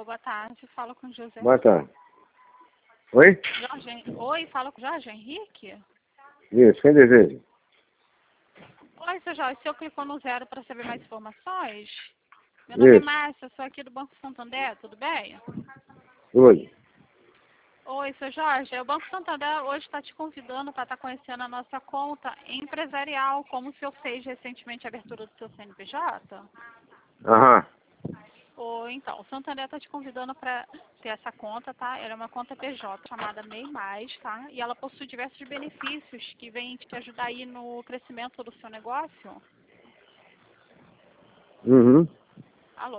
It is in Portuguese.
Alô, boa tarde. Falo com o José. Boa tarde. Oi? Oi, falo com o Jorge Henrique? Isso, quem deseja? Oi, seu Jorge, o senhor clicou no 0 para saber mais informações? Meu nome é Isso. Márcia, sou aqui do Banco Santander, tudo bem? Oi. Oi, seu Jorge, o Banco Santander hoje está te convidando para estar conhecendo a nossa conta empresarial, como o senhor fez recentemente a abertura do seu CNPJ. Aham. Ou então, o Santander está te convidando para ter essa conta, tá? Ela é uma conta PJ chamada MEI Mais, tá? E ela possui diversos benefícios que vêm te ajudar aí no crescimento do seu negócio. Uhum.